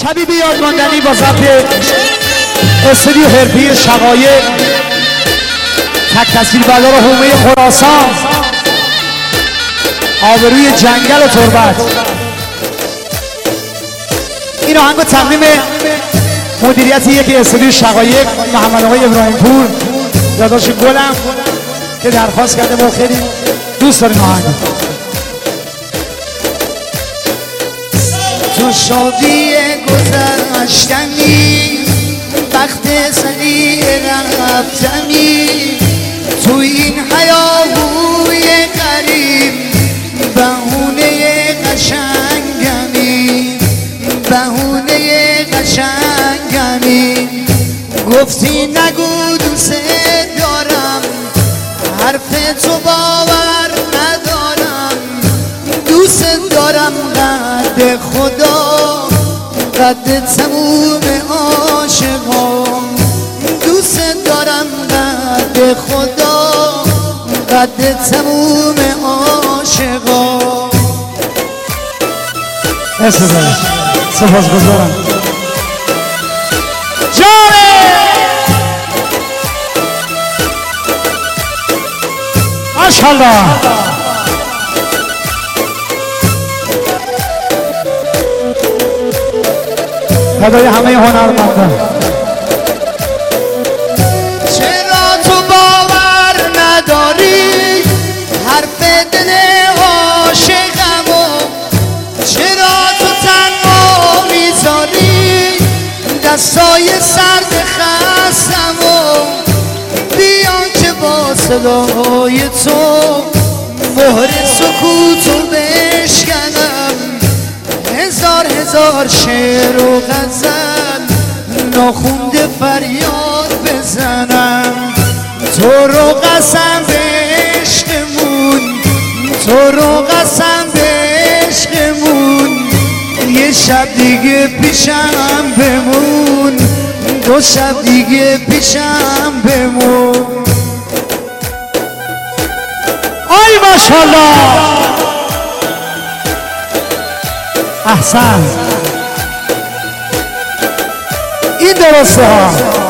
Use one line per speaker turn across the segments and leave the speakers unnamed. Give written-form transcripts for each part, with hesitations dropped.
شبی به یاد ماندنی با ضبط استودیو هرپیر شقایق تک تصویربردار حومه خراسان آبروی جنگل و تربت. این آهنگ تقدیم مدیریت یکی استودیو شقایق محمد آقای ابراهیم پور داداش گلم که درخواست کرده ما خیلی دوست داریم آهنگ.
تو شادی گذشتنی وقت سریع رفتنی تو این هیاهوی قریب بهونه قشنگمی بهونه قشنگمی گفتی نگو دوست دارم حرف تو باور ندارم دوست دارم قد خدا قد تموم عاشقان دوست دارم قد خدا قد تموم عاشقان.
سپاسگزارم جاره ماشاءالله. فدای همه هنرمندان.
چرا تو باور نداری حرف دل عاشقمو چرا تو تنها میذاری دستای سرد خستمو بیان که با صدای تو مهر سکوتو بشکنم هزار شعر و غزل ناخونده فریاد بزنم تو رو قسم به عشقمون تو رو قسم به عشقمون یه شب دیگه پیشم بمون دو شب دیگه پیشم بمون.
آی ماشاءالله احسن. این درسته ها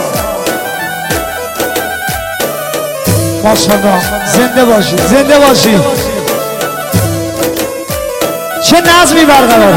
ماشاءالله. زنده باشی زنده باشی. چه نظمی برقراره.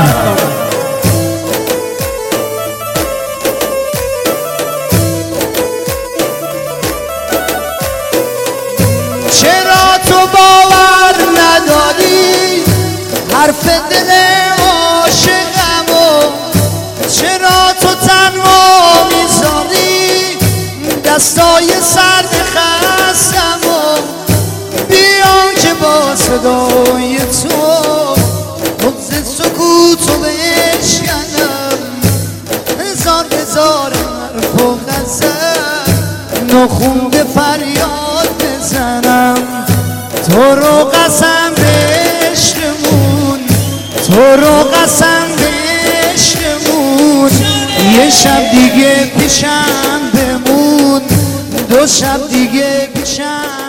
چرا تو باور نداری حرف دل عاشقمو چرا تو تنها میذاری دستای سرد خستمو بیان که با صدای تو بغض سکوتو بشکنم هزار حرف و غزل ناخونده فریاد بزنم تو رو قسم به عشقمون تو رو قسم به عشقمون یه شب دیگه پیشم بمون دو شب دیگه پیشم